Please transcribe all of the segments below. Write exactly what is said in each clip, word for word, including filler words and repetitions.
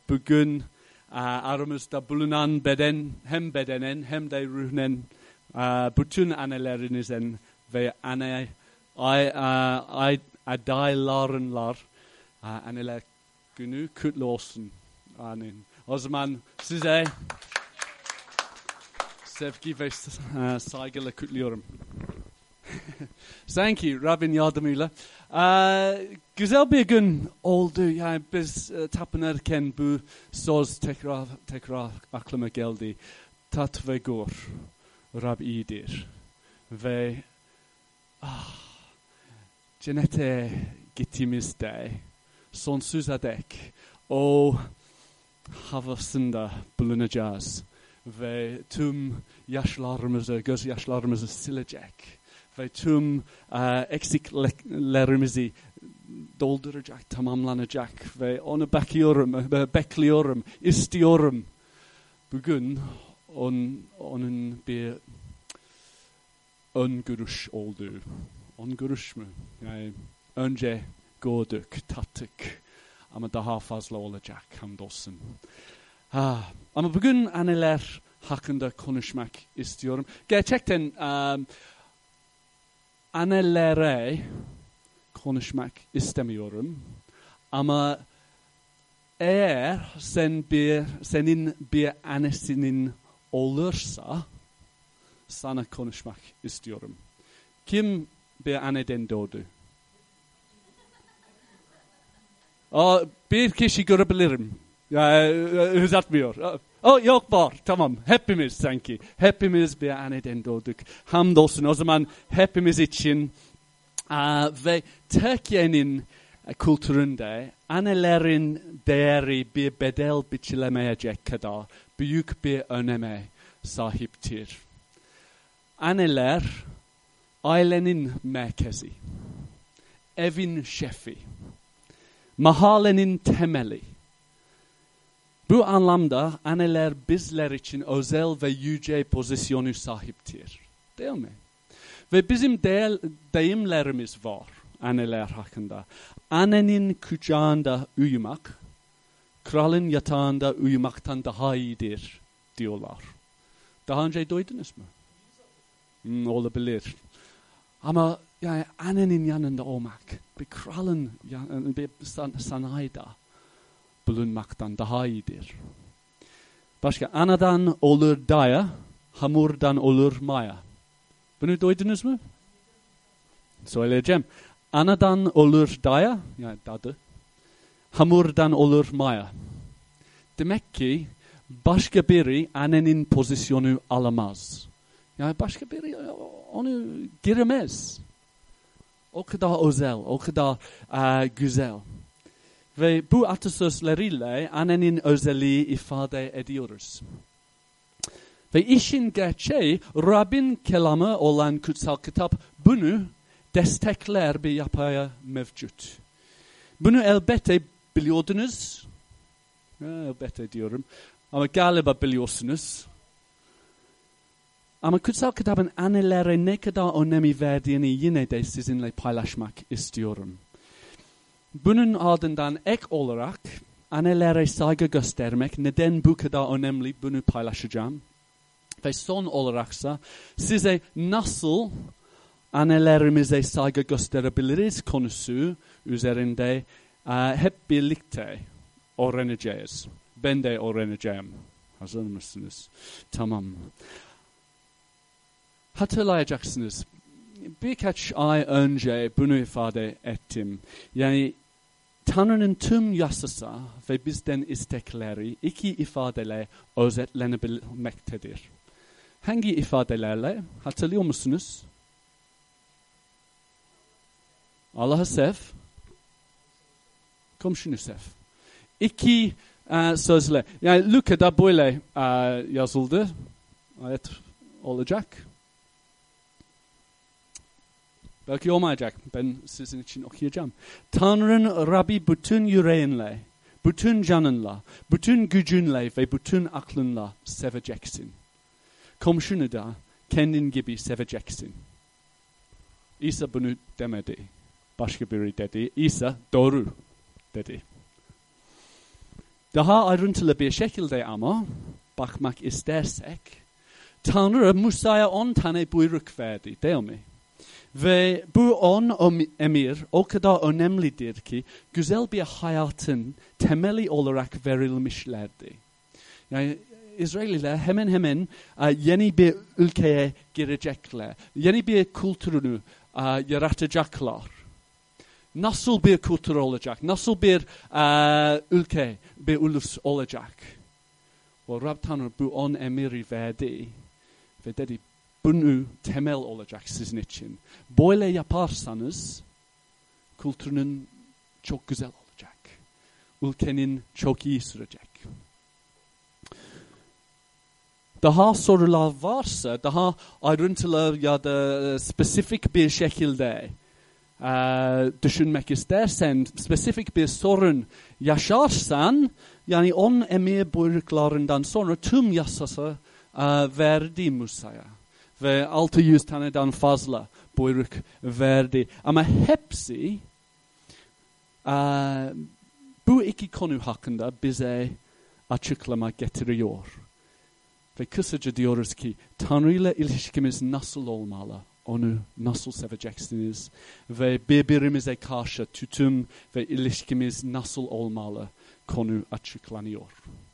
bugün uh, aramızda bulunan beden, hem bedenen hem de ruhen uh, bütün annelerinizin ve anne ay, uh, ay, adaylarınlar uh, anneler günü kutlu olsun. Amin. O zaman size sevgi ve uh, saygıyla kutluyorum. Thank you, Rabbin yardımıyla. Uh, güzel bir gün oldu. Yani biz uh, tapınırken bu söz tekrar tekrar aklıma geldi. Tat ve gör, Rab iyidir. Ve ah, cennete gittiğimizde sonsuza dek o havasında bulunacağız. Ve tüm yaşlarımızı, gözyaşlarımızı silecek. Ve tüm uh, eksiklerimizi dolduracak, tamamlanacak. Ve onu bekliyorum, bekliyorum, istiyorum. Bugün on, onun bir ön görüş oldu. Ön görüş mü? Yani önce gördük, tattık. Ama daha fazla olacak, hamdolsun. Ha, ama bugün anneler hakkında konuşmak istiyorum. Gerçekten um, annelere konuşmak istemiyorum. Ama eğer sen bir, senin bir annesinin olursa sana konuşmak istiyorum. Kim bir anneden doğdu? O, bir kişi görebilirim. Ya, uzatmıyor. O yok var. Tamam. Hepimiz sanki. Hepimiz bir anneden doğduk. Hamdolsun. O zaman hepimiz için uh, ve Türkiye'nin kültüründe annelerin değeri bir bedel biçilemeyecek kadar büyük bir öneme sahiptir. Anneler ailenin merkezi, evin şefi, mahallenin temeli. Bu anlamda anneler bizler için özel ve yüce pozisyonu sahiptir. Değil mi? Ve bizim değer, deyimlerimiz var anneler hakkında. Annenin kucağında uyumak, kralın yatağında uyumaktan daha iyidir diyorlar. Daha önce duydunuz mu? Hmm, olabilir. Ama yani annenin yanında olmak, bir kralın bir san- sanayide bulunmaktan daha iyidir. Başka, anadan olur daya, hamurdan olur maya. Bunu duydunuz mu? Söyleyeceğim. Anadan olur daya, yani dadı, hamurdan olur maya. Demek ki başka biri annenin pozisyonu alamaz. Yani başka biri onu giremez. O kadar özel, o kadar uh, güzel. Ve bu atasözleriyle annenin özelliği ifade ediyoruz. Ve işin gerçeği Rabbin kelamı olan kutsal kitap bunu destekler bir yapıya mevcut. Bunu elbette biliyordunuz. Elbette diyorum. Ama galiba biliyorsunuz. Ama kutsal kitabın annelere ne kadar önemi verdiğini yine de sizinle paylaşmak istiyorum. Bunun ardından ek olarak annelere saygı göstermek neden bu kadar önemli bunu paylaşacağım. Ve son olaraksa size nasıl annelerimize saygı gösterebiliriz konusu üzerinde uh, hep birlikte öğreneceğiz. Ben de öğreneceğim. Hazır mısınız? Tamam. Hatırlayacaksınız. Birkaç ay önce bunu ifade ettim. Yani Tanrı'nın tüm yasası ve bizden istekleri iki ifadeyle özetlenebilmektedir. Hangi ifadelerle? Hatırlıyor musunuz? Allah'ı sev, komşunu sev. İki uh, sözle. Yani Luka'da böyle uh, yazıldı. Ayet olacak. Belki olmayacak. Ben sizin için okuyacağım. Tanrı'nın Rabbi bütün yüreğinle, bütün canınla, bütün gücünle ve bütün aklınla seveceksin. Komşunu da kendin gibi seveceksin. İsa bunu demedi. Başka biri dedi. İsa doğru dedi. Daha ayrıntılı bir şekilde ama bakmak istersek, Tanrı Musa'ya on tane buyruk verdi, değil mi? Ve bu on emir o kadar önemlidir ki güzel bir hayatın temeli olarak verilmişlerdi. Yani İsraililer hemen hemen uh, yeni bir ülkeye girecekler. Yeni bir kültürünü uh, yaratacaklar. Nasıl bir kültür olacak? Nasıl bir uh, ülke, bir ulus olacak? Ve Rab Tanrı bu on emiri verdi ve dedi, bunu temel olacak sizin için. Böyle yaparsanız kültürün çok güzel olacak. Ülkenin çok iyi sürecek. Daha sorular varsa, daha ayrıntılı ya da spesifik bir şekilde uh, düşünmek istersen, spesifik bir sorun yaşarsan, yani on emir buyruklarından sonra tüm yasası uh, verdi Musa'ya. Ve altı yüz taneden fazla buyruk verdi. Ama hepsi uh, bu iki konu hakkında bize açıklama getiriyor. Ve kısaca diyoruz ki Tanrı ile ilişkimiz nasıl olmalı? Onu nasıl seveceksiniz? Ve birbirimize karşı tutum ve ilişkimiz nasıl olmalı? Konu açıklanıyor.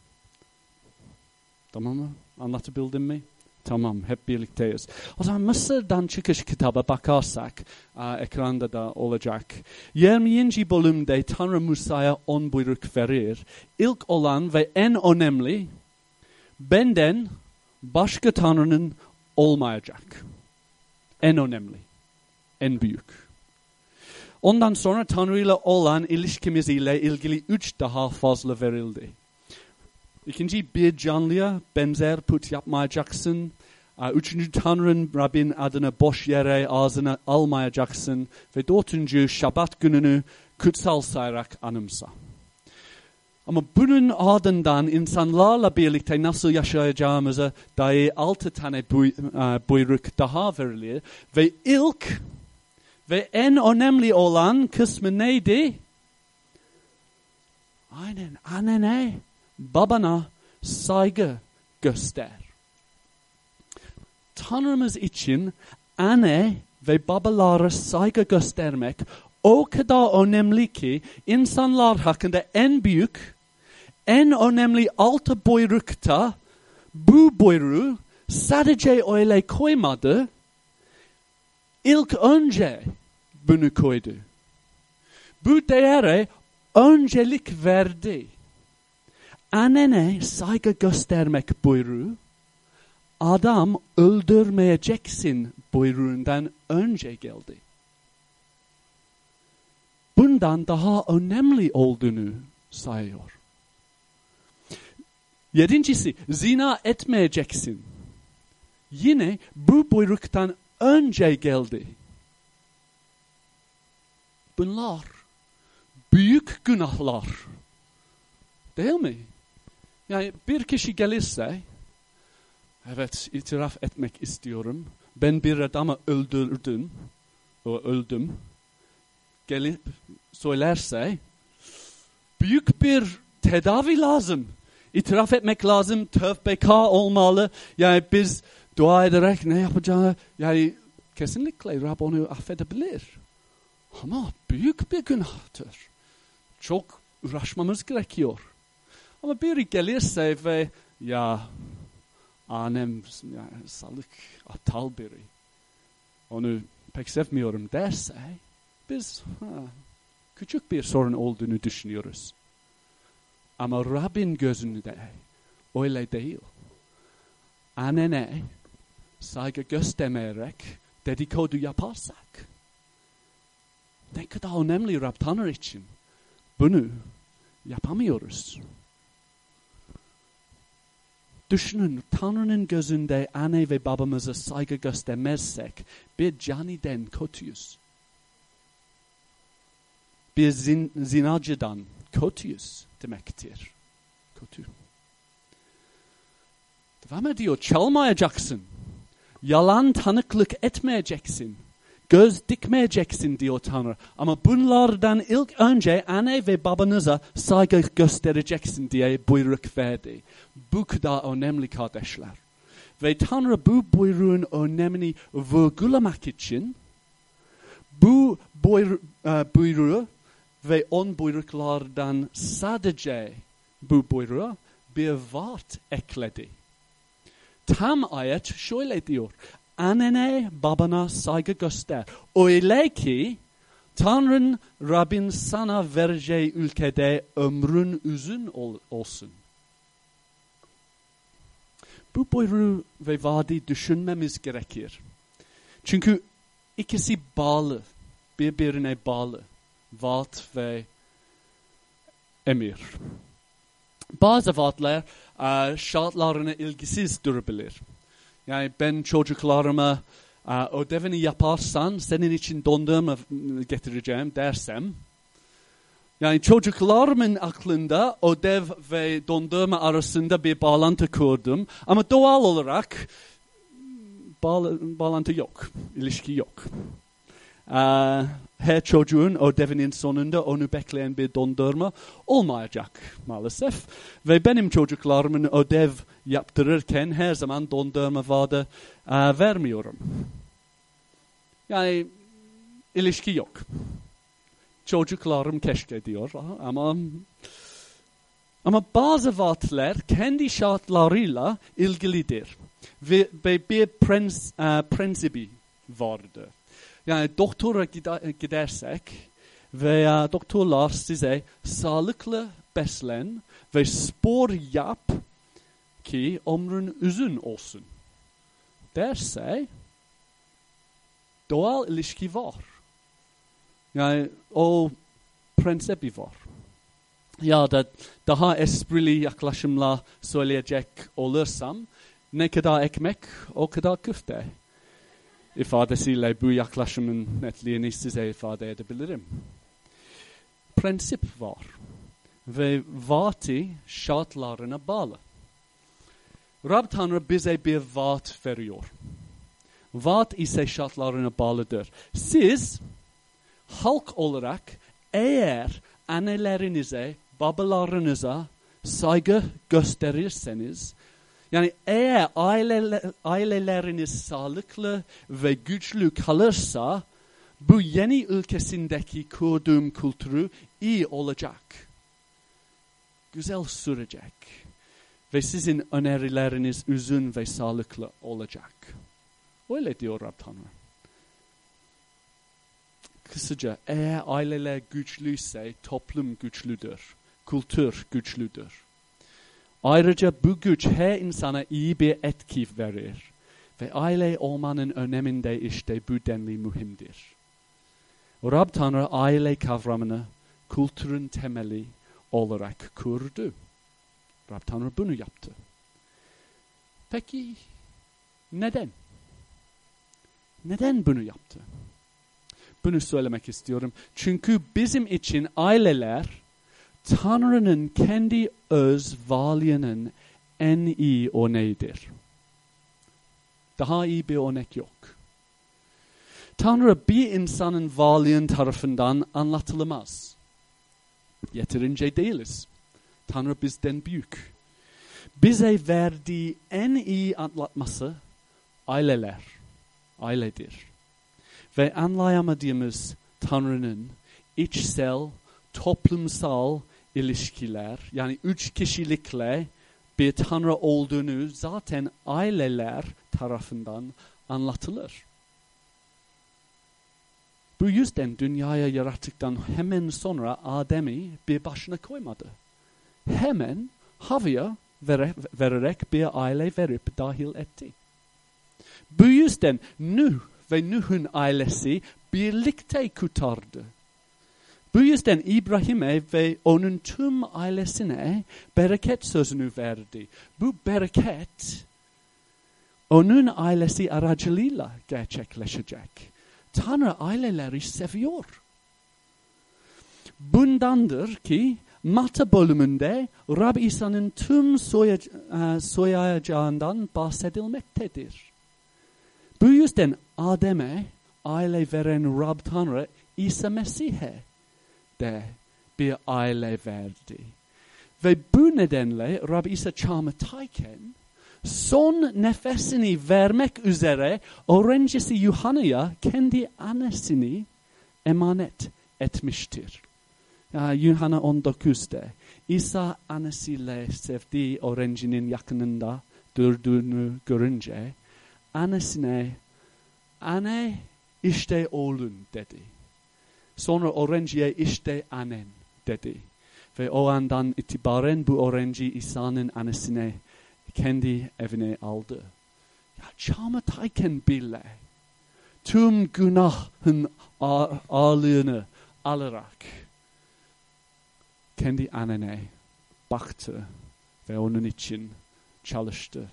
Tamam mı? Anlatabildim mi? Tamam, hep birlikteyiz. O zaman Mısır'dan çıkış kitaba bakarsak, uh, ekranda da olacak. yirminci bölümde Tanrı Musa'ya on buyruk verir. İlk olan ve en önemli, benden başka Tanrı'nın olmayacak. En önemli, en büyük. Ondan sonra Tanrı ile olan ilişkimiz ile ilgili üç daha fazla verildi. İkinci, bir canlıya benzer put yapmayacaksın. Üçüncü, Tanrı'nın Rabbin adını boş yere ağzına almayacaksın. Ve dördüncü, Şabat gününü kutsal sayarak anımsa. Ama bunun ardından insanlarla birlikte nasıl yaşayacağımıza dair altı tane buyruk daha verilir. Ve ilk ve en önemli olan kısmı neydi? Aynen, annene, babana saygı göster. Tanrımız için anne ve babalara saygı göstermek o kadar önemli ki insanlar hakkında en büyük, en önemli altı buyrukta bu buyruğu sadece öyle koymadı, ilk önce bunu koydu. Bu değere öncelik verdi. Annene saygı göstermek buyruğu, adam öldürmeyeceksin buyruğundan önce geldi. Bundan daha önemli olduğunu sayıyor. Yedincisi, zina etmeyeceksin. Yine bu buyruktan önce geldi. Bunlar büyük günahlar. Değil mi? Yani bir kişi gelirse, evet itiraf etmek istiyorum. Ben bir adamı öldürdüm, o öldüm. Gelip söylerse, büyük bir tedavi lazım. İtiraf etmek lazım, tövbekar olmalı. Yani biz dua ederek ne yapacağını, yani kesinlikle Rab onu affedebilir. Ama büyük bir günahtır. Çok uğraşmamız gerekiyor. Ama biri gelirse ve ya annem yani, salık, aptal biri, onu pek sevmiyorum derse, biz ha, küçük bir sorun olduğunu düşünüyoruz. Ama Rabbin gözünde öyle değil. Annene saygı göstermeyerek dedikodu yaparsak, ne kadar önemli Rab Tanrı için. Bunu yapamıyoruz. Düşünün, Tanrı'nın gözünde anne ve babamıza saygı göstermezsek bir caniden kötüyüz. Bir zin, zinacıdan kötüyüz demektir. Kötü. Devam ediyor, çalmayacaksın. Yalan tanıklık etmeyeceksin. göz dikmeyeceksin diyor Tanrı. Ama bunlardan ilk önce anne ve babanıza saygı göstereceksin diye buyruk verdi. Bu kadar önemli kardeşler. Ve Tanrı bu buyruğun önemini vurgulamak için bu buyru, uh, buyruğu ve on buyruklardan sadece bu buyruğu bir vaat ekledi. Tam ayet şöyle diyor. Annene babana saygı göster. Öyle ki Tanrın Rabbin sana vereceği ülkede ömrün uzun ol, olsun. Bu buyruğu ve vaadi düşünmemiz gerekir. Çünkü ikisi bağlı. Birbirine bağlı. Vaat ve emir. Bazı vaatler uh, şartlarına ilgisiz durabilir. Yani ben çocuklarıma uh, ödevini yaparsan senin için dondurma getireceğim dersem, yani çocuklarımın aklında ödev ve dondurma arasında bir bağlantı kurdum. Ama doğal olarak bağ- bağlantı yok, ilişki yok. Uh, her çocuğun ödevinin sonunda onu bekleyen bir dondurma olmayacak maalesef. Ve benim çocuklarımın ödev yaptırırken her zaman dondurma vaadi uh, vermiyorum. Yani ilişki yok. Çocuklarım keşke diyor ama ama bazı vaatler kendi şartlarıyla ilgilidir. Ve, ve bir prens, uh, prensibi vardır. Yani doktora gidersek veya doktorlar size sağlıklı beslen ve spor yap ki ömrün uzun olsun derse doğal ilişki var. Yani o prensibi var. Ya da daha esprili yaklaşımla söyleyecek olursam ne kadar ekmek o kadar köfte ifadesiyle bu yaklaşımın netliğini size ifade edebilirim. Prensip var ve vaati şartlarına bağlı. Rab Tanrı bize bir vaat veriyor. Vaat ise şartlarına bağlıdır. Siz halk olarak eğer annelerinize, babalarınıza saygı gösterirseniz, yani eğer aileler, aileleriniz sağlıklı ve güçlü kalırsa, bu yeni ülkesindeki kurduğum kültürü iyi olacak. Güzel sürecek. Ve sizin önerileriniz uzun ve sağlıklı olacak. Öyle diyor Rab Tanrı. Kısaca eğer aileler güçlüyse toplum güçlüdür. Kültür güçlüdür. Ayrıca bu güç her insana iyi bir etki verir. Ve aile olmanın öneminde işte bu denli mühimdir. Rab Tanrı aile kavramını kültürün temeli olarak kurdu. Rab Tanrı bunu yaptı. Peki neden? Neden bunu yaptı? Bunu söylemek istiyorum. Çünkü bizim için aileler Tanrı'nın kendi öz varlığının en iyi örneğidir. Daha iyi bir örnek yok. Tanrı bir insanın varlığın tarafından anlatılamaz. Yeterince değiliz. Tanrı bizden büyük. Bize verdiği en iyi anlatması aileler, ailedir. Ve anlayamadığımız Tanrı'nın içsel, toplumsal ilişkiler, yani üç kişilikle bir Tanrı olduğunu zaten aileler tarafından anlatılır. Bu yüzden dünyaya yarattıktan hemen sonra Adem'i bir başına koymadı. Hemen Havva'ya vererek bir aile verip dahil etti. Bu yüzden Nuh ve Nuh'un ailesi birlikte kurtardı. Bu yüzden İbrahim'e ve onun tüm ailesine bereket sözünü verdi. Bu bereket onun ailesi aracılığıyla gerçekleşecek. Tanrı aileleri seviyor. Bundandır ki Matta bölümünde Rab İsa'nın tüm soyacağından bahsedilmektedir. Bu yüzden Adem'e aile veren Rab Tanrı İsa Mesih'e de bir aile verdi. Ve bu nedenle Rab İsa çağımızdayken son nefesini vermek üzere öğrencisi Yuhanna'ya kendi annesini emanet etmiştir. Ya, Yuhanna on dokuzda İsa annesiyle sevdiği öğrencinin yakınında durduğunu görünce annesine anne işte oğlun dedi. Sonra öğrenciye işte annen dedi. Ve o andan itibaren bu öğrenci İsa'nın annesine kendi evine aldı. Ya, çağımızdayken bile tüm günahın ağırlığını alarak kendi annene baktı ve onun için çalıştı.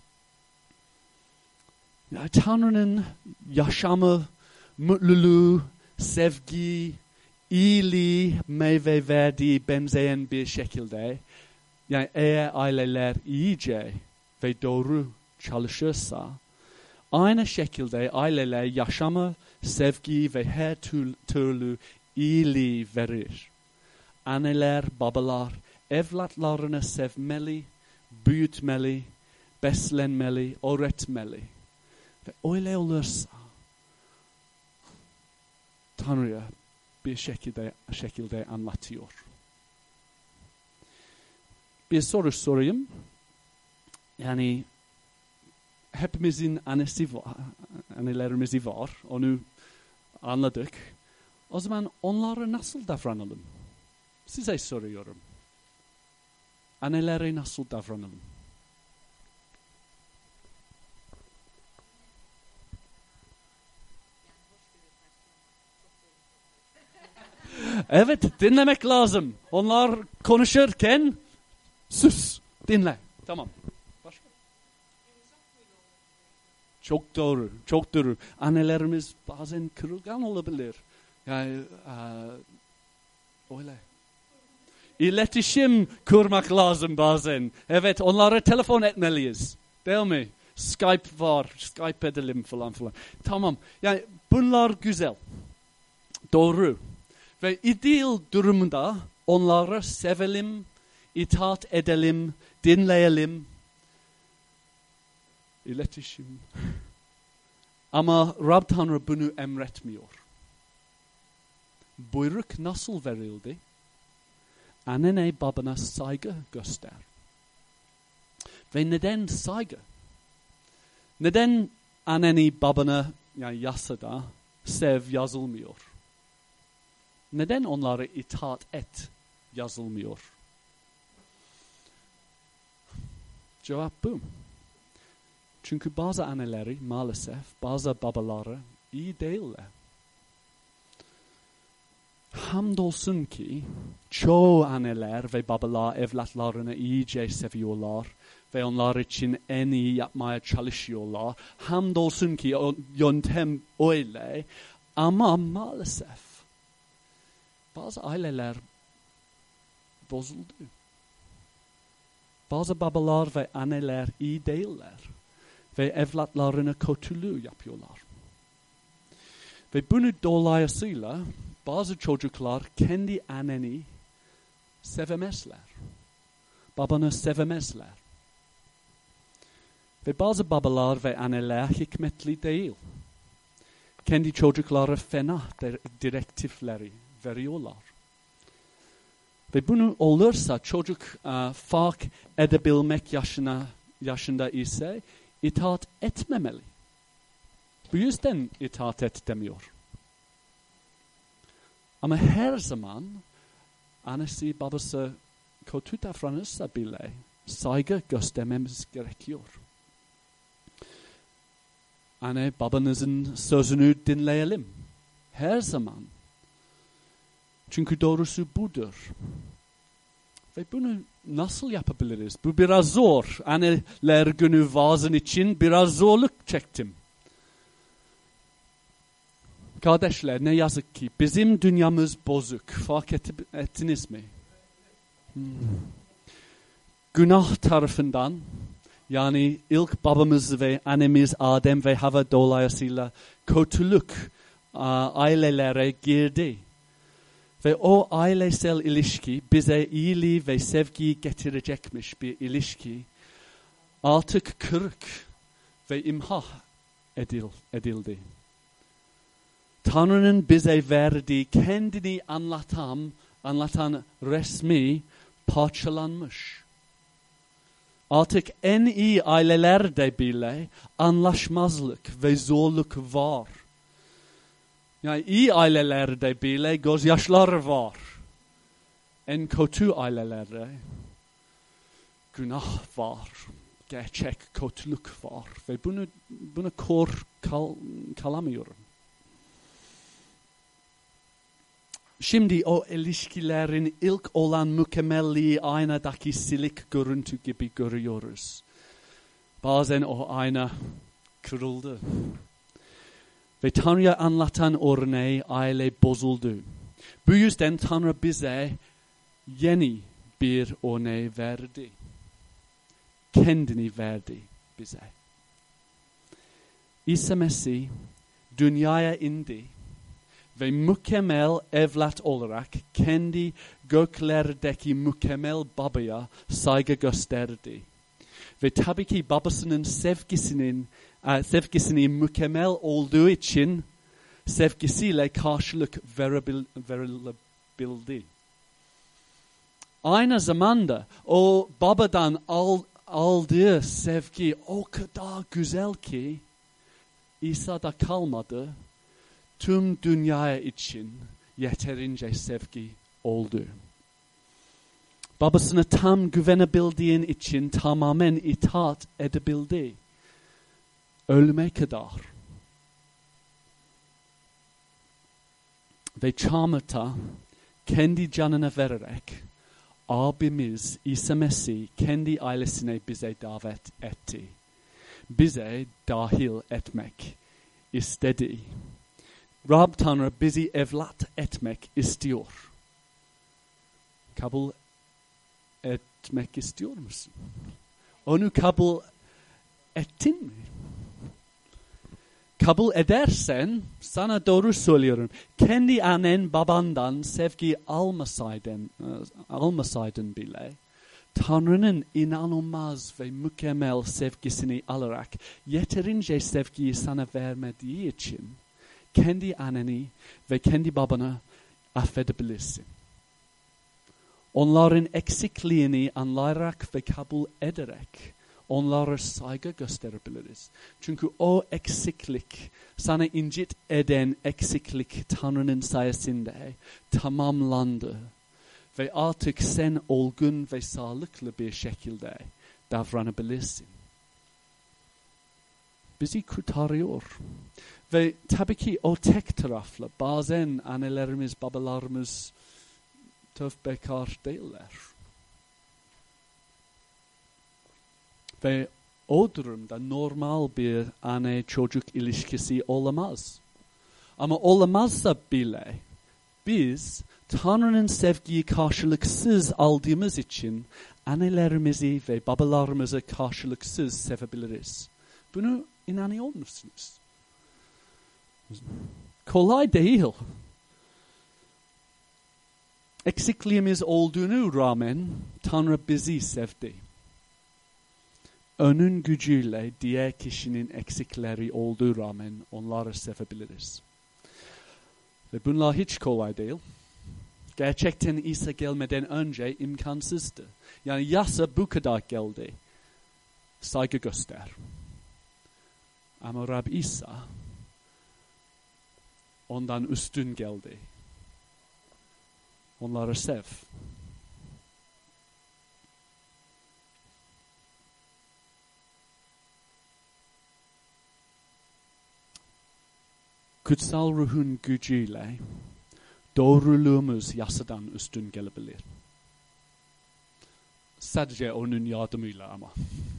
Ya, Tanrı'nın yaşamı, mutluluğu, sevgi, iyiliği meyve verdiği benzeyen bir şekilde, yani eğer aileler iyice ve doğru çalışırsa, aynı şekilde aileler yaşamı, sevgi ve her türlü iyiliği verir. Anneler, babalar evlatlarını sevmeli, büyütmeli, beslenmeli, öğretmeli. Ve öyle olursa Tanrı'ya bir şekilde şekilde anlatıyor. Bir soru sorayım. Yani hepimizin annesi var, annelerimiz var. Onu anladık. O zaman onlara nasıl davranalım? Size soruyorum. Annelere nasıl davranalım? Evet, dinlemek lazım. Onlar konuşurken sus, dinle. Tamam. Başka? Çok doğru, çok doğru. Annelerimiz bazen kırılgan olabilir. Yani uh, öyle. İletişim kurmak lazım bazen. Evet, onlara telefon etmeliyiz. Değil mi? Skype var, Skype edelim falan falan. Tamam, yani bunlar güzel. Doğru. Ve ideal durumda onları sevelim, itaat edelim, dinleyelim. İletişim. Ama Rab Tanrı bunu emretmiyor. Buyruk nasıl verildi? Annene babana saygı göster. Ve neden saygı? Neden anneni babana, yani yasada sev yazılmıyor? Neden onlara itaat et yazılmıyor? Cevap bu. Çünkü bazı anneleri maalesef, bazı babaları iyi değiller. Hamdolsun ki çoğu anneler ve babalar evlatlarını iyice seviyorlar ve onlar için en iyi yapmaya çalışıyorlar. Hamdolsun ki o yöntem öyle, ama maalesef bazı aileler bozuldu. Bazı babalar ve anneler iyi değiller ve evlatlarına kötülüğü yapıyorlar. Ve bunu dolayısıyla bazı çocuklar kendi anneni sevemezler. Babanı sevemezler. Ve bazı babalar ve anneler hikmetli değil. Kendi çocuklara fena direktifleri veriyorlar. Ve bunu olursa çocuk uh, fark edebilmek yaşına, yaşında ise itaat etmemeli. Bu yüzden itaat et demiyor. Ama her zaman annesi babası kötü davranırsa bile saygı göstermemiz gerekiyor. Anne babanızın sözünü dinleyelim. Her zaman. Çünkü doğrusu budur. Ve bunu nasıl yapabiliriz? Bu biraz zor. Anneler günü vaazın için biraz zorluk çektim. Kardeşler, ne yazık ki bizim dünyamız bozuk. Fark et, ettiniz mi? Hmm. Günah tarafından, yani ilk babamız ve annemiz Adem ve Havva dolayısıyla kötülük ailelere girdi. Ve o ailesel ilişki bize iyiliği ve sevgiyi getirecekmiş bir ilişki artık kırık ve imha edil, edildi. Tanrı'nın bize verdiği kendini anlatan, anlatan resmi parçalanmış. Artık en iyi ailelerde bile anlaşmazlık ve zorluk var. Yani iyi ailelerde bile gözyaşlar var. En kötü ailelerde günah var. Gerçek kötülük var. Ve bunu bunu kor kal, kalamıyorum. Şimdi o ilişkilerin ilk olan mükemmelliği aynadaki silik görüntü gibi görüyoruz. Bazen o ayna kırıldı. Ve Tanrı'ya anlatan örneği aile bozuldu. Bu yüzden Tanrı bize yeni bir örneği verdi. Kendini verdi bize. İsa Mesih dünyaya indi ve mükemmel evlat olarak kendi göklerdeki mükemmel babaya saygı gösterdi. Ve tabii ki babasının sevgisinin sevgisinin mükemmel olduğu için sevgisiyle karşılık verebil, verilebildi. Aynı zamanda o babadan al, aldığı sevgi o kadar güzel ki İsa'da kalmadı. Tüm dünya için yeterince sevgi oldu. Babasına tam güvenebildiğin için tamamen itaat edebildi. Ölüme kadar. Ve çarmıhta kendi canını vererek abimiz İsa Mesih kendi ailesine bize davet etti. Bize dahil etmek istedi. Rab Tanrı bizi evlat etmek istiyor. Kabul etmek istiyor musun? Onu kabul ettin mi? Kabul edersen sana doğru söylüyorum. Kendi annen babandan sevgi almasaydın, almasaydın bile Tanrı'nın inanılmaz ve mükemmel sevgisini alarak yeterince sevgiyi sana vermediği için kendi anneni ve kendi babanı affedebilirsin. Onların eksikliğini anlayarak ve kabul ederek onlara saygı gösterebiliriz. Çünkü o eksiklik, sana incit eden eksiklik Tanrı'nın sayesinde tamamlandı. Ve artık sen olgun ve sağlıklı bir şekilde davranabilirsin. Bizi kurtarıyor. Ve tabii ki o tek taraflı. Bazen annelerimiz, babalarımız tövbekar değiller. Ve o durumda normal bir anne çocuk ilişkisi olamaz. Ama olamazsa bile biz Tanrı'nın sevgiyi karşılıksız aldığımız için annelerimizi ve babalarımızı karşılıksız sevebiliriz. Bunu inanıyor musunuz? Kolay değil. Eksikliğimiz olduğunu rağmen Tanrı bizi sevdi. Onun gücüyle diğer kişinin eksikleri olduğu rağmen onları sevebiliriz. Ve bunlar hiç kolay değil. Gerçekten İsa gelmeden önce imkansızdı. Yani yasa bu kadar geldi. Saygı göster. Ama Rab İsa ondan üstün geldi. Onları sev. Kutsal ruhun gücüyle doğruluğumuz yasadan üstün gelebilir. Sadece onun yardımıyla ama.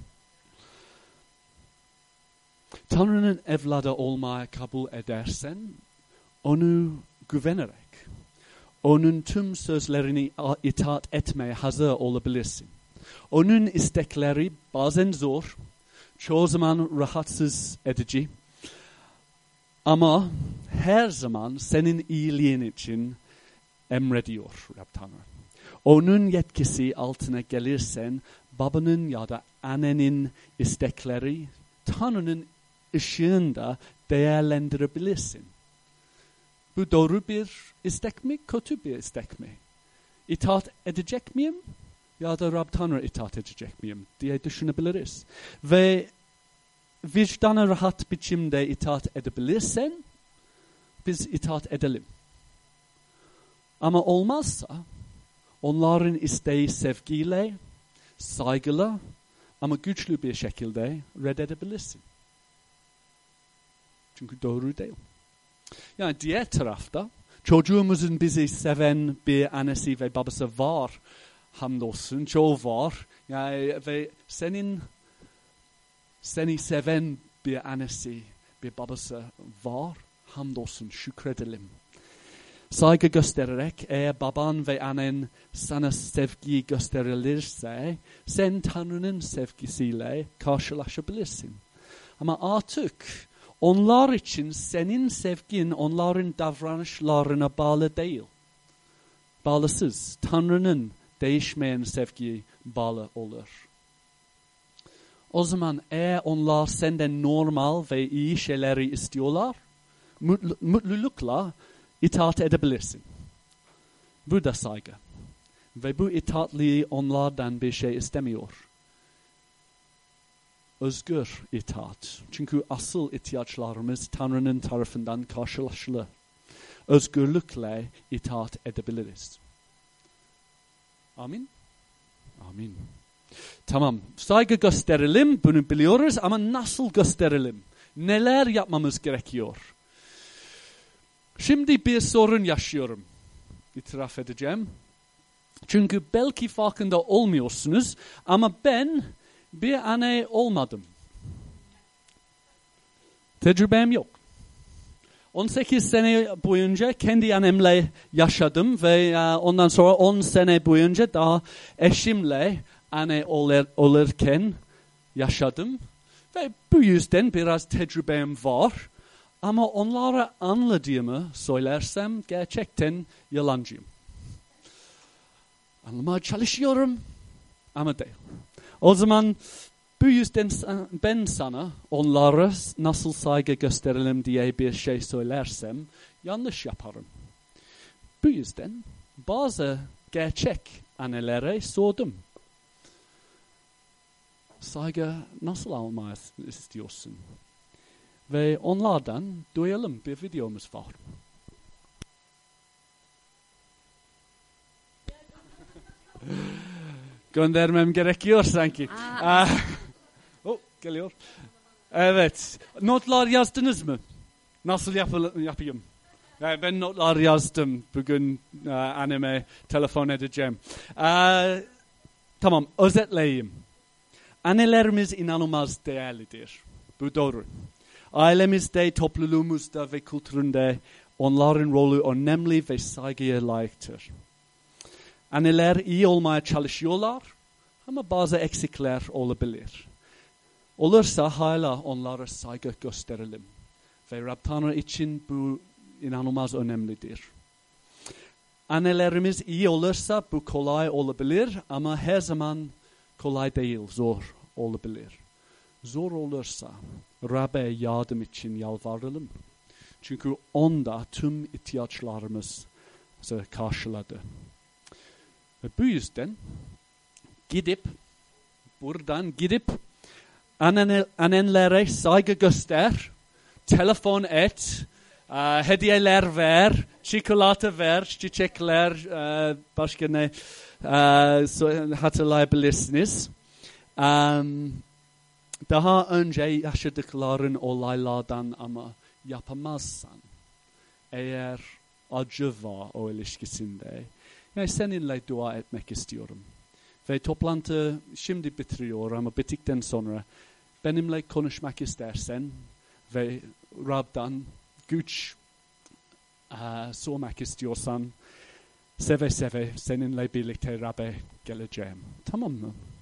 Tanrı'nın evladı olmaya kabul edersen, onu güvenerek, onun tüm sözlerini itaat etmeye hazır olabilirsin. Onun istekleri bazen zor, çoğu zaman rahatsız edici. Ama her zaman senin iyiliğin için emrediyor Rab Tanrı. Onun yetkisi altına gelirsen babanın ya da annenin istekleri Tanrı'nın ışığında değerlendirebilirsin. Bu doğru bir istek mi, kötü bir istek mi? İtaat edecek miyim ya da Rab Tanrı itaat edecek miyim diye düşünebiliriz. Ve vicdana rahat biçimde itaat edebilirsen biz itaat edelim. Ama olmazsa onların isteği sevgiyle, saygıyla ama güçlü bir şekilde reddedebilirsin. Çünkü doğru değil. Yani diğer tarafta çocuğumuzun bizi seven bir annesi ve babası var. Hamdolsun çoğu var. Yani ve senin seni seven bir annesi, bir babası var. Hamdolsun, şükredelim. Saygı göstererek eğer baban ve annen sana sevgi gösterilirse sen Tanrı'nın sevgisiyle karşılaşabilirsin. Ama artık onlar için senin sevgin onların davranışlarına bağlı değil. Bağlısız. Tanrı'nın değişmeyen sevgi bağlı olur. O zaman eğer onlar senden normal ve iyi şeyleri istiyorlar, mutlu, mutlulukla itaat edebilirsin. Bu da saygı. Ve bu itaatliği onlardan bir şey istemiyor. Özgür itaat. Çünkü asıl ihtiyaçlarımız Tanrı'nın tarafından karşılaşılır. Özgürlükle itaat edebiliriz. Amin. Amin. Tamam. Saygı gösterelim. Bunu biliyoruz ama nasıl gösterelim? Neler yapmamız gerekiyor? Şimdi bir sorun yaşıyorum. İtiraf edeceğim. Çünkü belki farkında olmuyorsunuz ama ben bir anne olmadım. Tecrübem yok. on sekiz sene boyunca kendi annemle yaşadım ve ondan sonra on sene boyunca daha eşimle anne olur, olurken yaşadım. Ve bu yüzden biraz tecrübem var. Ama onlara anladığımı söylersem gerçekten yalancıyım. Anlamaya çalışıyorum ama değil. O zaman bu yüzden ben sana onlara nasıl saygı gösterelim diye bir şey söylersem yanlış yaparım. Bu yüzden bazı gerçek annelere sordum. Saygı nasıl almayı istiyorsun? Ve onlardan duyalım, bir videomuz var. Göndermem gerekiyor sanki. Aa. Oh, geliyor. Evet. Notlar yazdınız mı? Nasıl yapı- yapayım? Yani ben notlar yazdım. Bugün uh, anneme telefon edeceğim. Uh, tamam, özetleyeyim. Annelerimiz inanılmaz değerlidir. Bu doğru. Ailemizde, topluluğumuzda ve kültüründe onların rolü önemli ve saygıya layıktır. Anneler iyi olmaya çalışıyorlar ama bazı eksikler olabilir. Olursa hala onlara saygı gösterelim. Ve Rab Tanrı için bu inanılmaz önemlidir. Annelerimiz iyi olursa bu kolay olabilir ama her zaman kolay değil, zor olabilir. Zor olursa Rab'be yardım için yalvaralım. Çünkü onda tüm ihtiyaçlarımızı karşıladı. Ve bu yüzden gidip, buradan gidip annen, annenlere saygı göster, telefon et, uh, hediyeler ver, çikolata ver, çiçekler, uh, başka ne uh, so, hatırlayabilirsiniz. Um, daha önce yaşadıkların olaylardan ama yapamazsan, eğer acı var o ilişkisinde, yani seninle dua etmek istiyorum. Ve toplantı şimdi bitiriyor ama bittikten sonra benimle konuşmak istersen ve Rab'dan güç uh, sormak istiyorsan seve seve seninle birlikte Rab'be geleceğim. Tamam mı?